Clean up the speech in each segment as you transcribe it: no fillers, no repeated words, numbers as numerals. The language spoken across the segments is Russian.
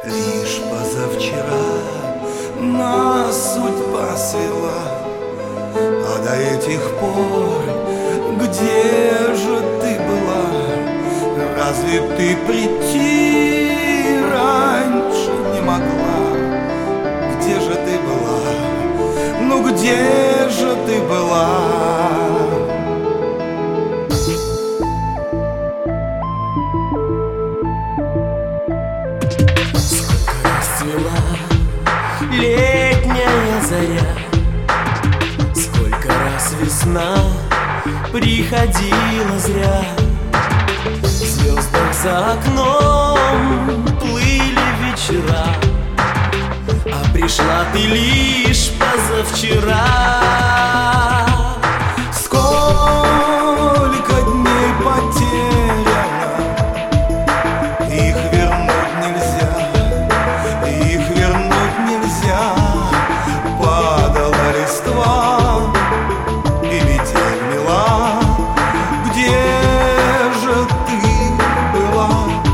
Лишь позавчера нас судьба свела, а до этих пор где же ты была? Разве ты прийти раньше не могла? Где же ты была? Ну где же ты была? Летняя заря, сколько раз весна приходила зря. В звездах за окном плыли вечера, а пришла ты лишь позавчера. Сколько дней потеряно, их вернуть нельзя, их вернуть нельзя. Падала листва и метель мела. Где же ты была?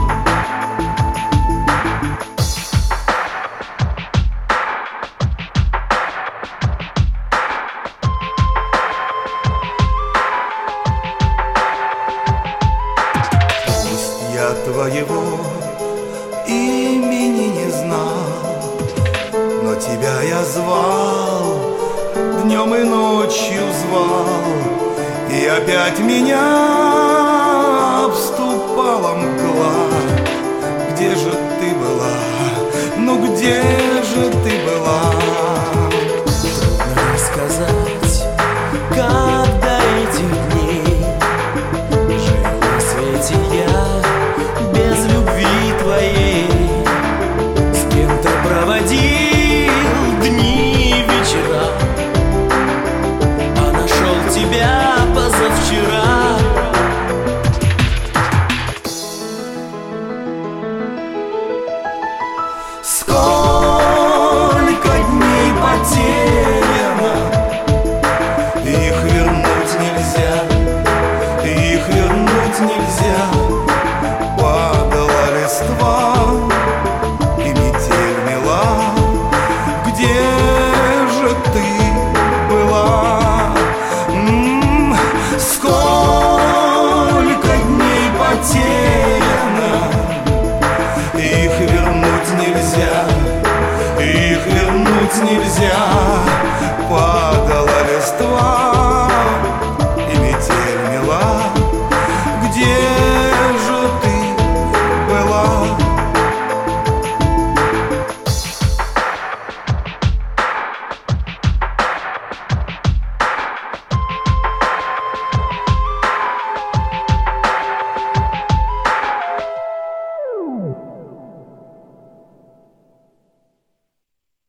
Пусть я твоего имени не знал, но тебя я звал, днем и ночью звал, и опять меня обступала мгла. Где же ты была? Ну где же ты была?